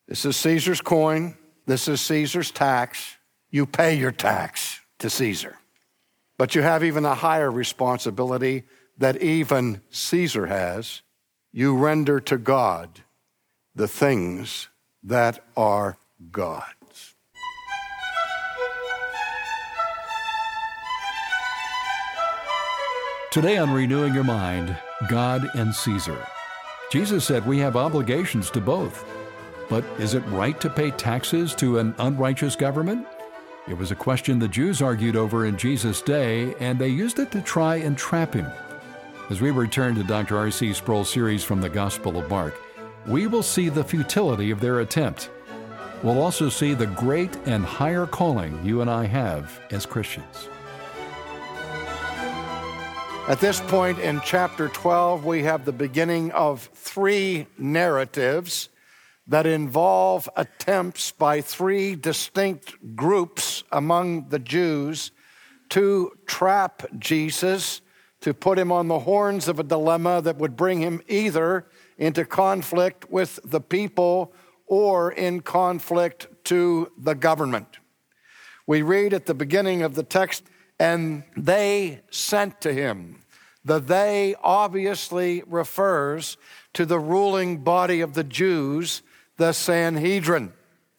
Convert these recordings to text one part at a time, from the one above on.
This is Caesar's coin. This is Caesar's tax. You pay your tax to Caesar. But you have even a higher responsibility that even Caesar has. You render to God the things that are God's. Today on Renewing Your Mind, God and Caesar. Jesus said we have obligations to both. But is it right to pay taxes to an unrighteous government? It was a question the Jews argued over in Jesus' day, and they used it to try and trap him. As we return to Dr. R.C. Sproul's series from the Gospel of Mark, we will see the futility of their attempt. We'll also see the great and higher calling you and I have as Christians. At this point in chapter 12, we have the beginning of three narratives that involve attempts by three distinct groups among the Jews to trap Jesus, to put him on the horns of a dilemma that would bring him either into conflict with the people or in conflict to the government. We read at the beginning of the text, and they sent to him. The they obviously refers to the ruling body of the Jews, the Sanhedrin.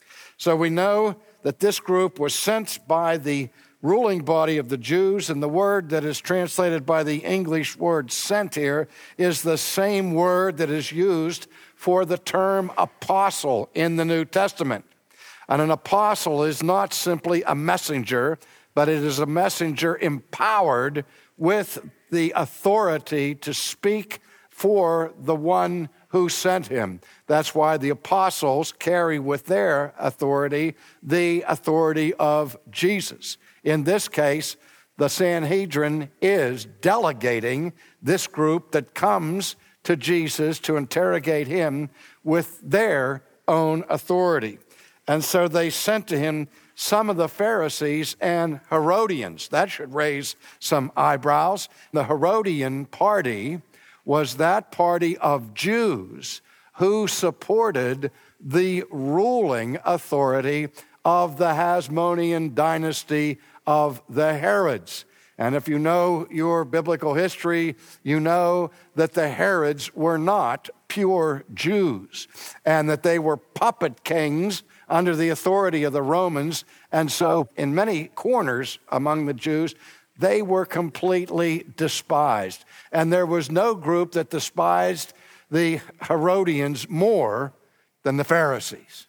So we know that this group was sent by the ruling body of the Jews, and the word that is translated by the English word sent here is the same word that is used for the term apostle in the New Testament. And an apostle is not simply a messenger, but it is a messenger empowered with the authority to speak for the one who sent him. That's why the apostles carry with their authority the authority of Jesus. In this case, the Sanhedrin is delegating this group that comes to Jesus to interrogate him with their own authority. And so they sent to him some of the Pharisees and Herodians. That should raise some eyebrows. The Herodian party was that party of Jews who supported the ruling authority of the Hasmonean dynasty of the Herods. And if you know your biblical history, you know that the Herods were not pure Jews and that they were puppet kings under the authority of the Romans. And so in many corners among the Jews, they were completely despised. And there was no group that despised the Herodians more than the Pharisees.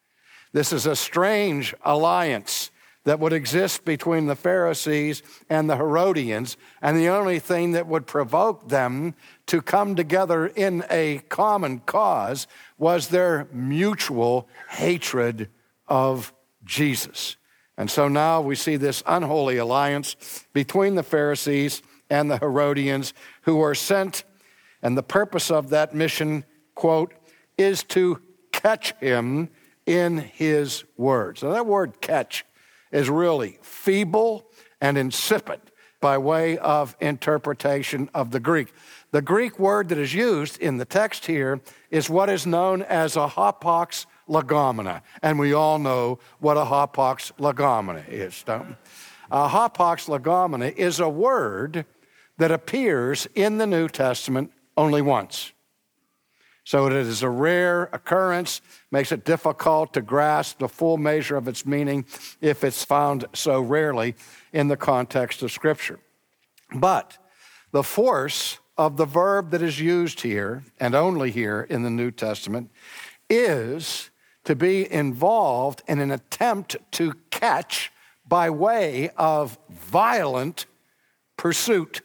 This is a strange alliance that would exist between the Pharisees and the Herodians, and the only thing that would provoke them to come together in a common cause was their mutual hatred of Jesus. And so now we see this unholy alliance between the Pharisees and the Herodians who are sent, and the purpose of that mission, quote, is to catch him in his words. Now that word catch is really feeble and insipid by way of interpretation of the Greek. The Greek word that is used in the text here is what is known as a hapax legomena, and we all know what a hapax legomena is, don't we? A hapax legomena is a word that appears in the New Testament only once. So it is a rare occurrence, makes it difficult to grasp the full measure of its meaning if it's found so rarely in the context of Scripture. But the force of the verb that is used here, and only here in the New Testament, is to be involved in an attempt to catch by way of violent pursuit.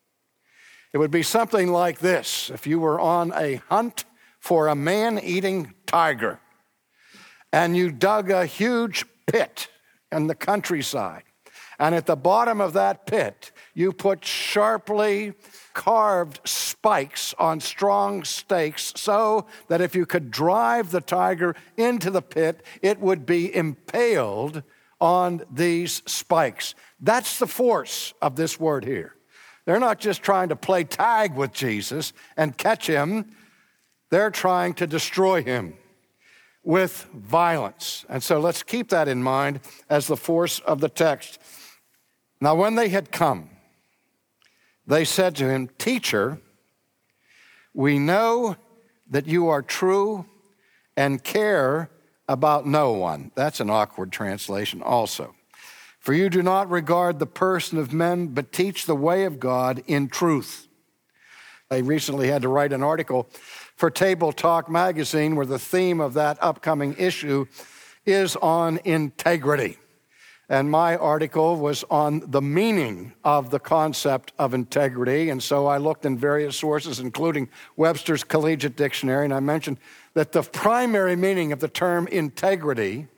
It would be something like this. If you were on a hunt for a man-eating tiger and you dug a huge pit in the countryside, and at the bottom of that pit you put sharply carved spikes on strong stakes so that if you could drive the tiger into the pit, it would be impaled on these spikes. That's the force of this word here. They're not just trying to play tag with Jesus and catch him. They're trying to destroy him. with violence. And so let's keep that in mind as the force of the text. Now, when they had come, they said to him, "Teacher, we know that you are true and care about no one." That's an awkward translation also. "For you do not regard the person of men, but teach the way of God in truth." I recently had to write an article for Table Talk magazine where the theme of that upcoming issue is on integrity. And my article was on the meaning of the concept of integrity. And so I looked in various sources, including Webster's Collegiate Dictionary, and I mentioned that the primary meaning of the term integrity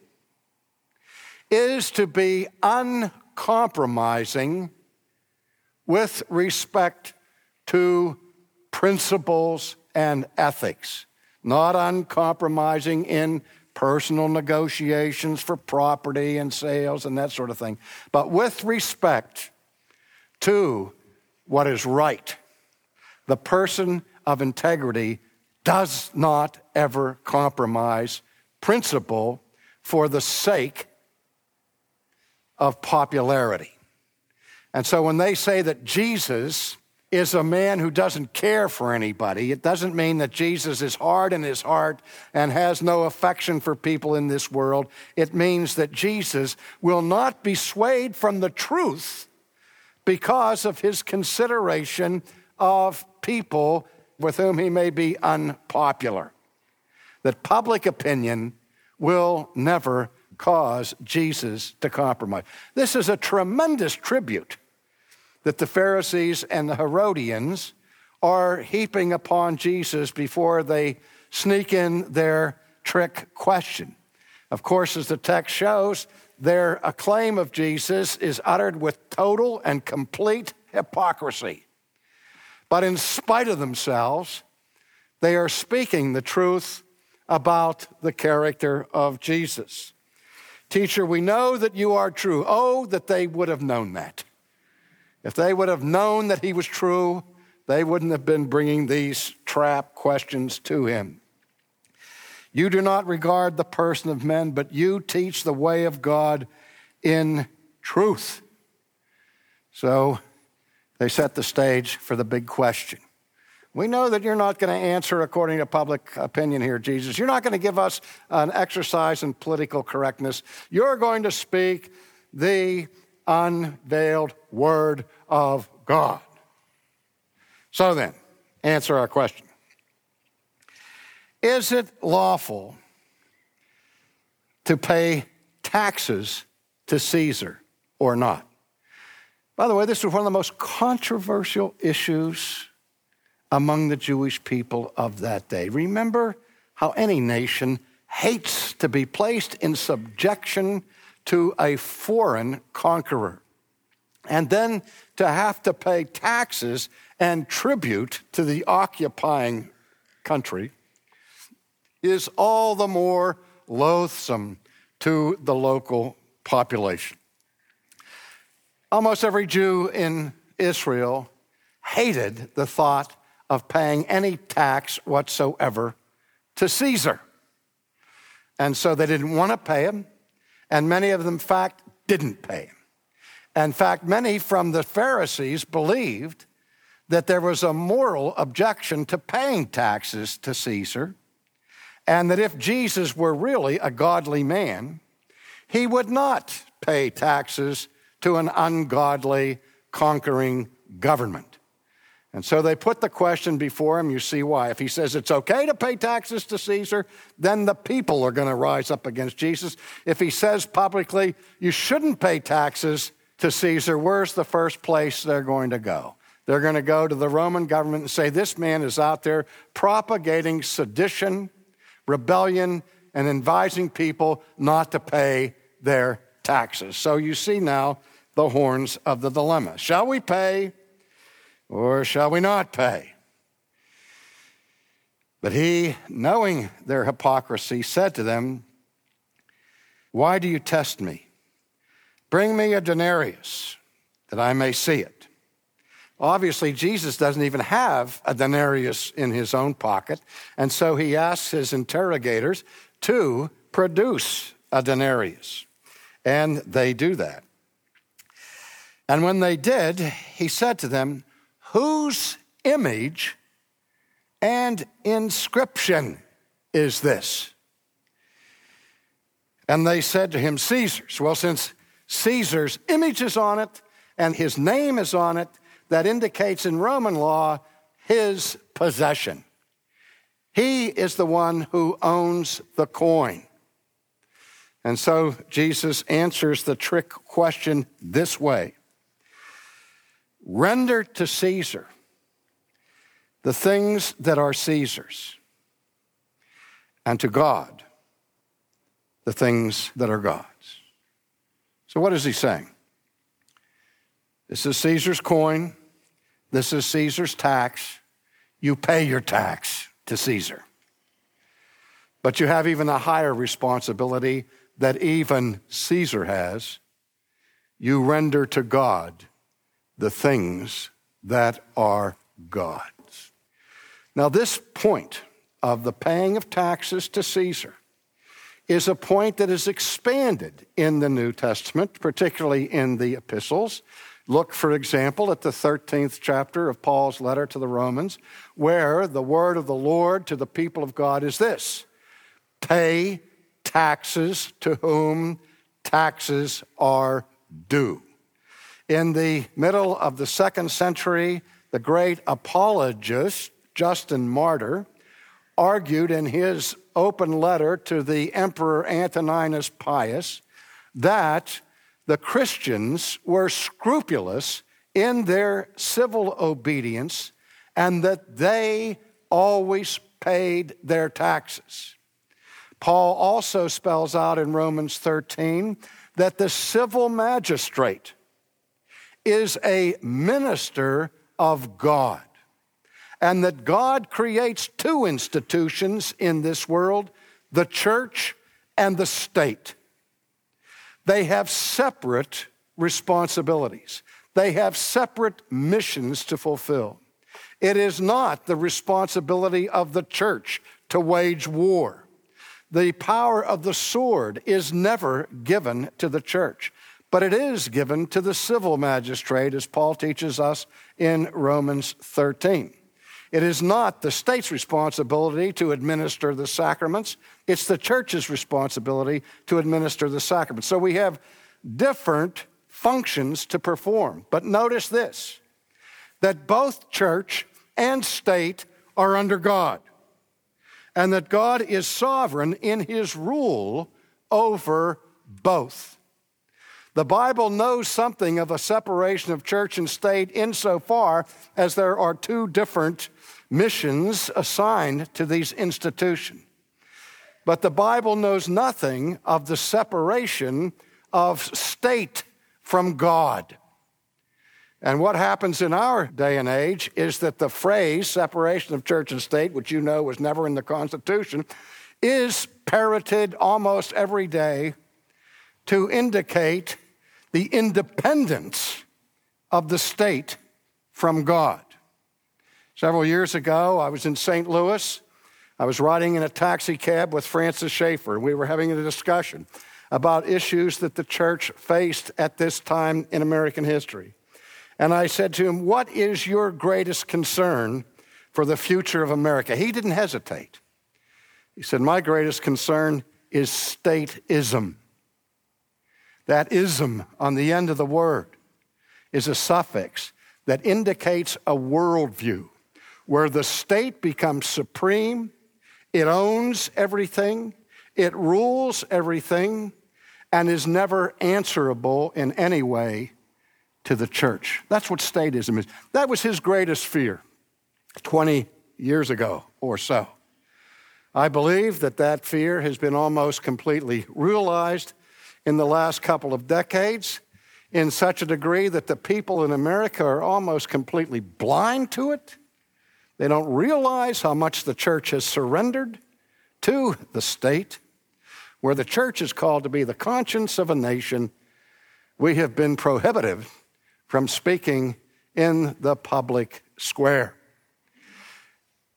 is to be uncompromising with respect to principles and ethics, not uncompromising in personal negotiations for property and sales and that sort of thing, but with respect to what is right. The person of integrity does not ever compromise principle for the sake of popularity. And so when they say that Jesus is a man who doesn't care for anybody, it doesn't mean that Jesus is hard in his heart and has no affection for people in this world. It means that Jesus will not be swayed from the truth because of his consideration of people with whom he may be unpopular. That public opinion will never cause Jesus to compromise. This is a tremendous tribute that the Pharisees and the Herodians are heaping upon Jesus before they sneak in their trick question. Of course, as the text shows, their acclaim of Jesus is uttered with total and complete hypocrisy. But in spite of themselves, they are speaking the truth about the character of Jesus. "Teacher, we know that you are true." Oh, that they would have known that. If they would have known that he was true, they wouldn't have been bringing these trap questions to him. "You do not regard the person of men, but you teach the way of God in truth." So they set the stage for the big question. "We know that you're not going to answer according to public opinion here, Jesus. You're not going to give us an exercise in political correctness. You're going to speak the unveiled word of God. So then, answer our question. Is it lawful to pay taxes to Caesar or not? By the way, this was one of the most controversial issues among the Jewish people of that day. Remember how any nation hates to be placed in subjection to a foreign conqueror, and then to have to pay taxes and tribute to the occupying country is all the more loathsome to the local population. Almost every Jew in Israel hated the thought of paying any tax whatsoever to Caesar. And so they didn't want to pay him, and many of them, in fact, didn't pay him. In fact, many from the Pharisees believed that there was a moral objection to paying taxes to Caesar, and that if Jesus were really a godly man, he would not pay taxes to an ungodly, conquering government. And so they put the question before him. You see why. If he says it's okay to pay taxes to Caesar, then the people are going to rise up against Jesus. If he says publicly you shouldn't pay taxes to Caesar, where's the first place they're going to go? They're going to go to the Roman government and say this man is out there propagating sedition, rebellion, and advising people not to pay their taxes. So you see now the horns of the dilemma. Shall we pay or shall we not pay? But he, knowing their hypocrisy, said to them, "Why do you test me? Bring me a denarius that I may see it." Obviously, Jesus doesn't even have a denarius in his own pocket, and so he asks his interrogators, to produce a denarius. And they do that. And when they did, he said to them, "Whose image and inscription is this?" And they said to him, "Caesar's." Well, since Caesar's image is on it and his name is on it, that indicates in Roman law his possession. He is the one who owns the coin. And so Jesus answers the trick question this way: render to Caesar the things that are Caesar's, and to God the things that are God's. So what is he saying? This is Caesar's coin. This is Caesar's tax. You pay your tax to Caesar. But you have even a higher responsibility that even Caesar has. You render to God the things that are God's. Now, this point of the paying of taxes to Caesar is a point that is expanded in the New Testament, particularly in the epistles. Look, for example, at the 13th chapter of Paul's letter to the Romans, where the word of the Lord to the people of God is this: pay taxes to whom taxes are due. In the middle of the 2nd century, the great apologist, Justin Martyr, argued in his open letter to the Emperor Antoninus Pius that the Christians were scrupulous in their civil obedience and that they always paid their taxes. Paul also spells out in Romans 13 that the civil magistrate is a minister of God, and that God creates two institutions in this world, the church and the state. They have separate responsibilities. They have separate missions to fulfill. It is not the responsibility of the church to wage war. The power of the sword is never given to the church, but it is given to the civil magistrate, as Paul teaches us in Romans 13. It is not the state's responsibility to administer the sacraments. It's the church's responsibility to administer the sacraments. So we have different functions to perform. But notice this, that both church and state are under God, and that God is sovereign in his rule over both. The Bible knows something of a separation of church and state insofar as there are two different missions assigned to these institutions. But the Bible knows nothing of the separation of state from God. And what happens in our day and age is that the phrase separation of church and state, which you know was never in the Constitution, is parroted almost every day to indicate the independence of the state from God. Several years ago, I was in St. Louis. I was riding in a taxi cab with Francis Schaeffer. We were having a discussion about issues that the church faced at this time in American history. And I said to him, "What is your greatest concern for the future of America?" He didn't hesitate. He said, "My greatest concern is stateism." That ism on the end of the word is a suffix that indicates a worldview where the state becomes supreme, it owns everything, it rules everything, and is never answerable in any way to the church. That's what statism is. That was his greatest fear 20 years ago or so. I believe that that fear has been almost completely realized in the last couple of decades in such a degree that the people in America are almost completely blind to it. They don't realize how much the church has surrendered to the state. Where the church is called to be the conscience of a nation, we have been prohibited from speaking in the public square.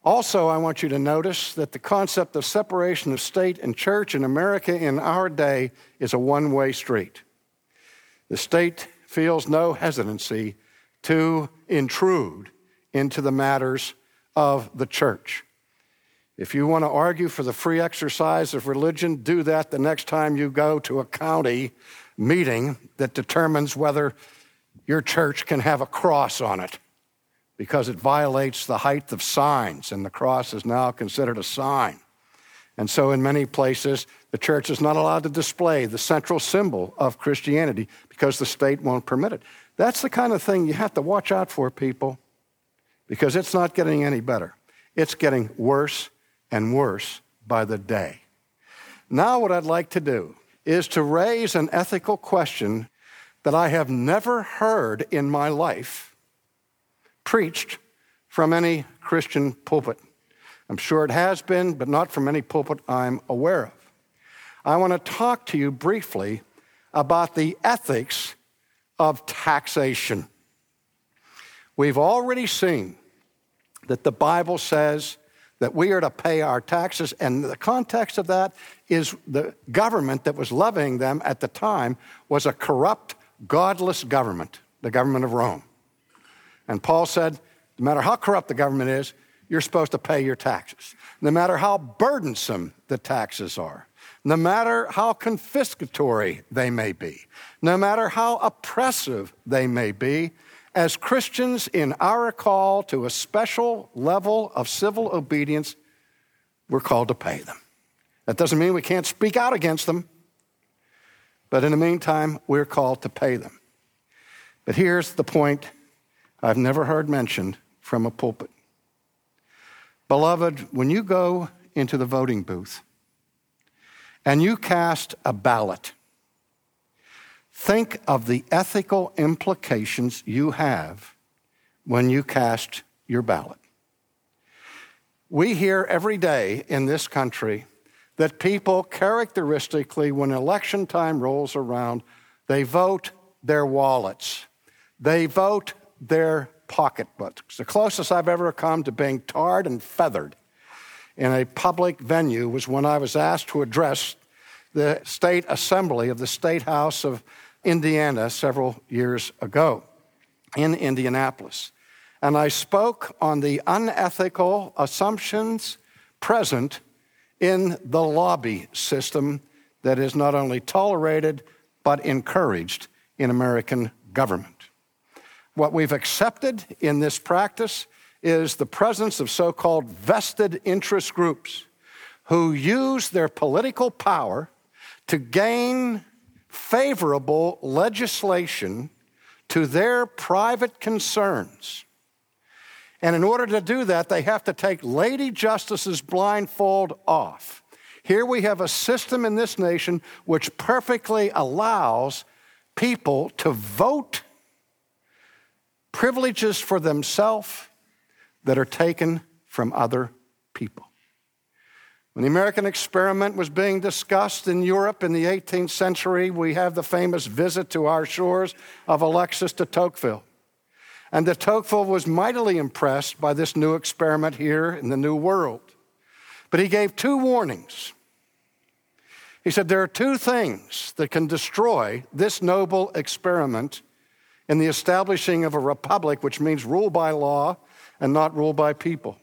Also, I want you to notice that the concept of separation of state and church in America in our day is a one-way street. The state feels no hesitancy to intrude into the matters of the church. If you want to argue for the free exercise of religion, do that the next time you go to a county meeting that determines whether your church can have a cross on it, because it violates the height of signs, and the cross is now considered a sign. And so in many places, the church is not allowed to display the central symbol of Christianity because the state won't permit it. That's the kind of thing you have to watch out for, people, because it's not getting any better. It's getting worse and worse by the day. Now what I'd like to do is to raise an ethical question that I have never heard in my life preached from any Christian pulpit. I'm sure it has been, but not from any pulpit I'm aware of. I want to talk to you briefly about the ethics of taxation. We've already seen that the Bible says that we are to pay our taxes, and the context of that is the government that was levying them at the time was a corrupt, godless government, the government of Rome. And Paul said, no matter how corrupt the government is, you're supposed to pay your taxes. No matter how burdensome the taxes are, no matter how confiscatory they may be, no matter how oppressive they may be, as Christians in our call to a special level of civil obedience, we're called to pay them. That doesn't mean we can't speak out against them, but in the meantime, we're called to pay them. But here's the point I've never heard mentioned from a pulpit. Beloved, when you go into the voting booth and you cast a ballot, think of the ethical implications you have when you cast your ballot. We hear every day in this country that people characteristically, when election time rolls around, they vote their wallets. They vote their pocketbooks. The closest I've ever come to being tarred and feathered in a public venue was when I was asked to address the state assembly of the State House of Indiana several years ago in Indianapolis. And I spoke on the unethical assumptions present in the lobby system that is not only tolerated but encouraged in American government. What we've accepted in this practice is the presence of so-called vested interest groups who use their political power to gain favorable legislation to their private concerns. And in order to do that, they have to take Lady Justice's blindfold off. Here we have a system in this nation which perfectly allows people to vote privileges for themselves that are taken from other people. When the American experiment was being discussed in Europe in the 18th century, we have the famous visit to our shores of Alexis de Tocqueville. And de Tocqueville was mightily impressed by this new experiment here in the New World. But he gave two warnings. He said, there are two things that can destroy this noble experiment in the establishing of a republic, which means rule by law and not rule by people.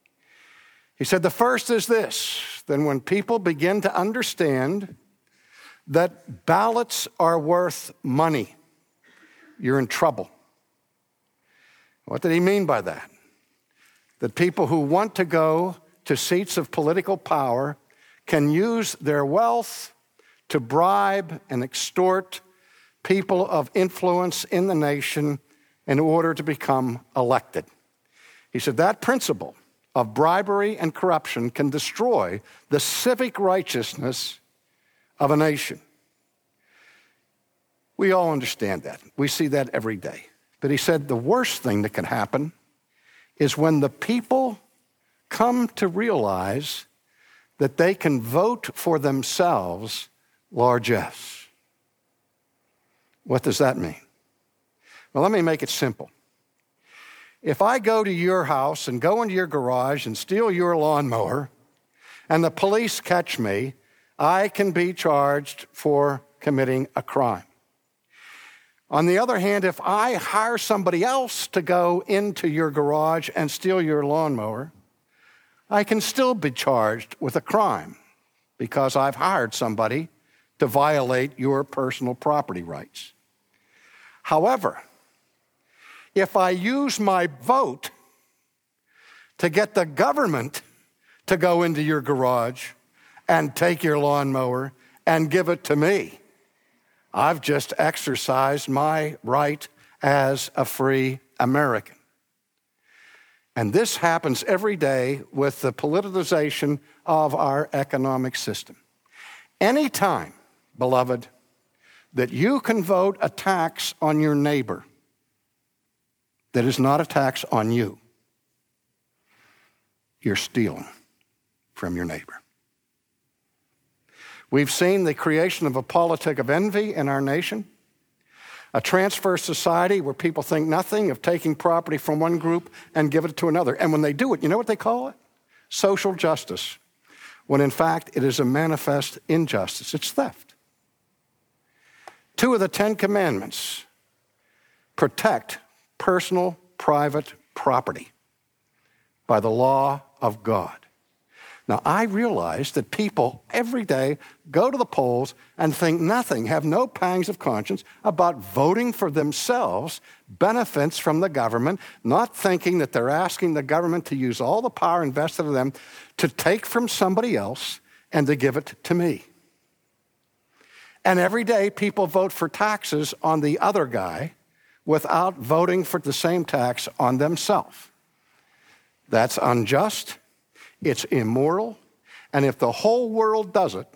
He said, the first is this: then when people begin to understand that ballots are worth money, you're in trouble. What did he mean by that? That people who want to go to seats of political power can use their wealth to bribe and extort people of influence in the nation in order to become elected. He said that principle of bribery and corruption can destroy the civic righteousness of a nation. We all understand that. We see that every day. But he said the worst thing that can happen is when the people come to realize that they can vote for themselves largesse. What does that mean? Well, let me make it simple. if I go to your house and go into your garage and steal your lawnmower and the police catch me, I can be charged for committing a crime. On the other hand, if I hire somebody else to go into your garage and steal your lawnmower, I can still be charged with a crime because I've hired somebody to violate your personal property rights. However, if I use my vote to get the government to go into your garage and take your lawnmower and give it to me, I've just exercised my right as a free American. And this happens every day with the politicization of our economic system. Anytime, beloved, that you can vote a tax on your neighbor that is not a tax on you, you're stealing from your neighbor. We've seen the creation of a politic of envy in our nation, a transfer society where people think nothing of taking property from one group and give it to another. And when they do it, you know what they call it? Social justice, when in fact it is a manifest injustice. It's theft. 2 of the 10 commandments protect personal, private property by the law of God. Now, I realize that people every day go to the polls and think nothing, have no pangs of conscience about voting for themselves benefits from the government, not thinking that they're asking the government to use all the power invested in them to take from somebody else and to give it to me. And every day people vote for taxes on the other guy without voting for the same tax on themselves. That's unjust. It's immoral, and if the whole world does it,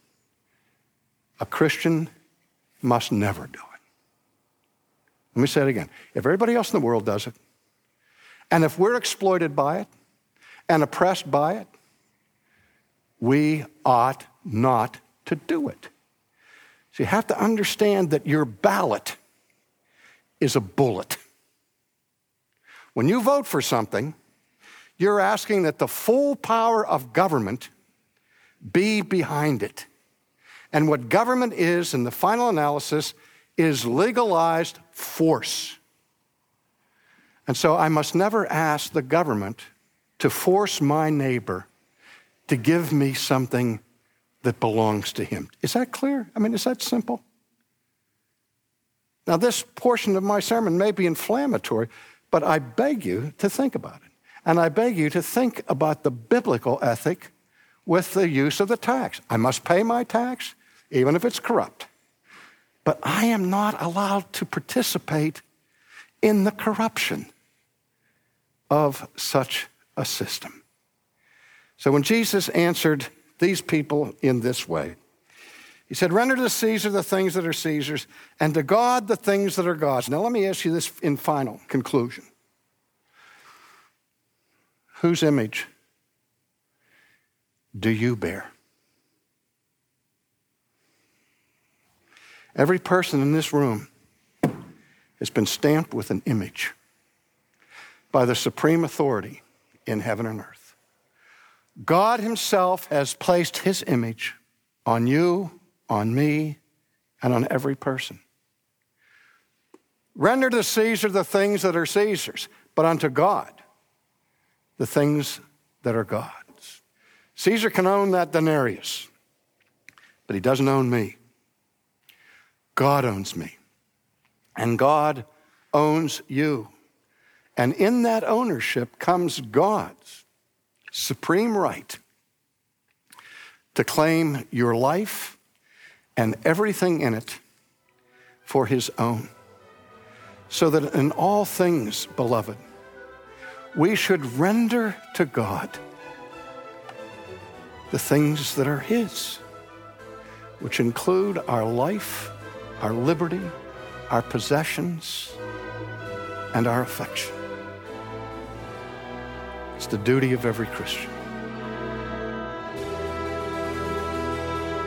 a Christian must never do it. Let me say it again. If everybody else in the world does it, and if we're exploited by it and oppressed by it, we ought not to do it. So you have to understand that your ballot is a bullet. When you vote for something, you're asking that the full power of government be behind it. And what government is, in the final analysis, is legalized force. And so I must never ask the government to force my neighbor to give me something that belongs to him. Is that clear? I mean, is that simple? Now, this portion of my sermon may be inflammatory, but I beg you to think about it. And I beg you to think about the biblical ethic with the use of the tax. I must pay my tax, even if it's corrupt. But I am not allowed to participate in the corruption of such a system. So when Jesus answered these people in this way, he said, "Render to Caesar the things that are Caesar's, and to God the things that are God's." Now let me ask you this in final conclusion. Whose image do you bear? Every person in this room has been stamped with an image by the supreme authority in heaven and earth. God himself has placed his image on you, on me, and on every person. Render to Caesar the things that are Caesar's, but unto God the things that are God's. Caesar can own that denarius, but he doesn't own me. God owns me, and God owns you. And in that ownership comes God's supreme right to claim your life and everything in it for his own. So that in all things, beloved, we should render to God the things that are his, which include our life, our liberty, our possessions, and our affection. It's the duty of every Christian.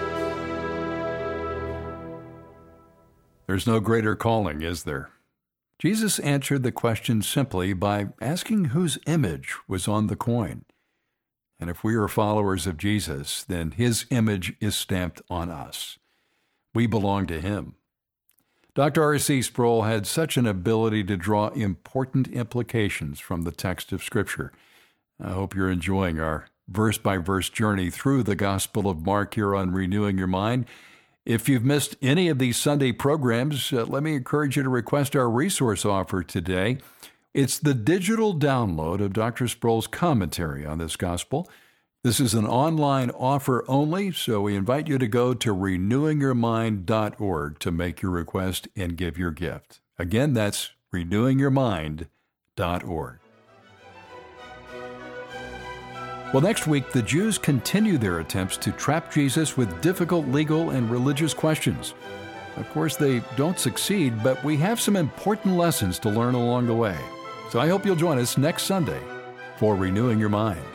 There's no greater calling, is there? Jesus answered the question simply by asking whose image was on the coin. And if we are followers of Jesus, then his image is stamped on us. We belong to him. Dr. R.C. Sproul had such an ability to draw important implications from the text of Scripture. I hope you're enjoying our verse-by-verse journey through the Gospel of Mark here on Renewing Your Mind. If you've missed any of these Sunday programs, let me encourage you to request our resource offer today. It's the digital download of Dr. Sproul's commentary on this Gospel. This is an online offer only, so we invite you to go to renewingyourmind.org to make your request and give your gift. Again, that's renewingyourmind.org. Well, next week, the Jews continue their attempts to trap Jesus with difficult legal and religious questions. Of course, they don't succeed, but we have some important lessons to learn along the way. So I hope you'll join us next Sunday for Renewing Your Mind.